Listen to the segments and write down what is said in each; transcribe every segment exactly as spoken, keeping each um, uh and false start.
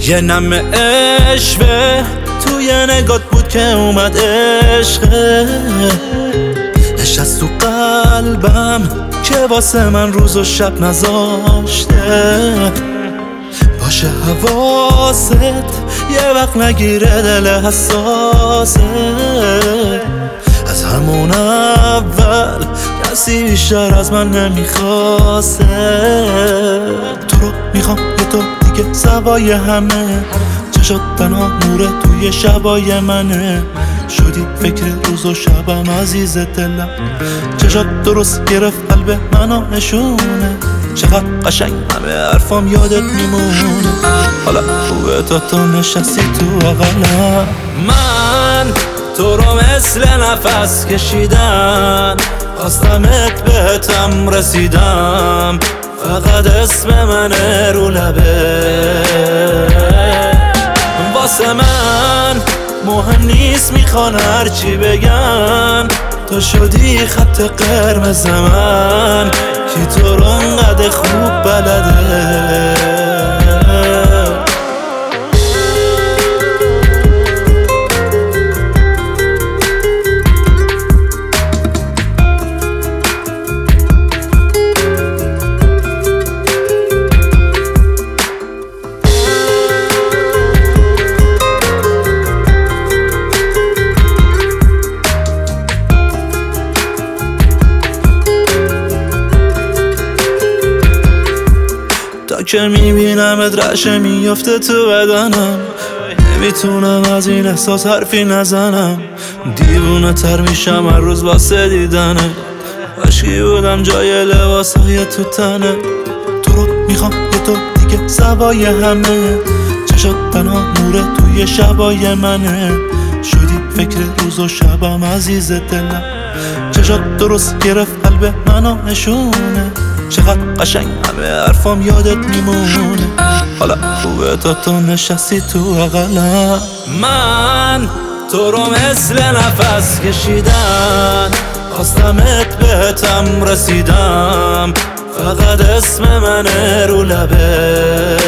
یه نم عشقه توی نگات بود که اومد عشقه، نشست تو قلبم که واسه من روز و شب نذاشته. باشه حواست یه وقت نگیره دل حساسه، از همون اول کسی بیشتر از من نمیخواسته. تو رو میخوام یه تو دیگه سوای همه، چشات تنها نوره توی شبای منه. شدی فکر روز و شبم عزیز دلم، چشات درست گرفت قلب منو نشونه. چقدر قشنگ همه حرفام یادت میمونه، حالا خوبه تا تو نشستی تو اقلم. من تو رو مثل نفس کشیدم، خواستمت بهتم رسیدم، فقط اسم منه رو لبه. واسه من مهم نیست میخوان هرچی بگن، تو شدی خط قرمز من، کی تو رو انقدر خوب بلده. تا که میبینمت رعشه میفته تو بدنم، نمیتونم از این احساس حرفی نزنم. دیوونه تر میشم هر روز واسه دیدنه، عشقی بودم جای لباسای تو تنه. تو رو میخوام یه تو دیگه سوای همه، چشات تنها نوره توی شبای منه. شدی فکر روز و شبم عزیز دلم، چشات درست گرفت قلب منو نشونه. چقدر قشنگ همه حرفام یادت میمونه، حالا خوبه تا تو نشستی تو اقلم. من تو رو مثل نفس کشیدم، خواستمت بهتم رسیدم، فقط اسم منه رو لبه.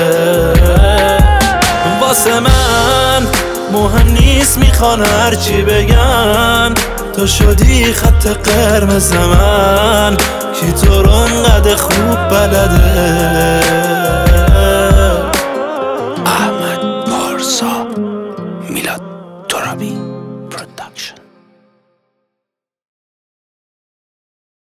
واسه من مهم نیست میخوان هرچی بگن، تو شدی خط قرمز من، کی تو رو انقدر خوب بلده. احمد پارسا، میلاد ترابی پروداکشن.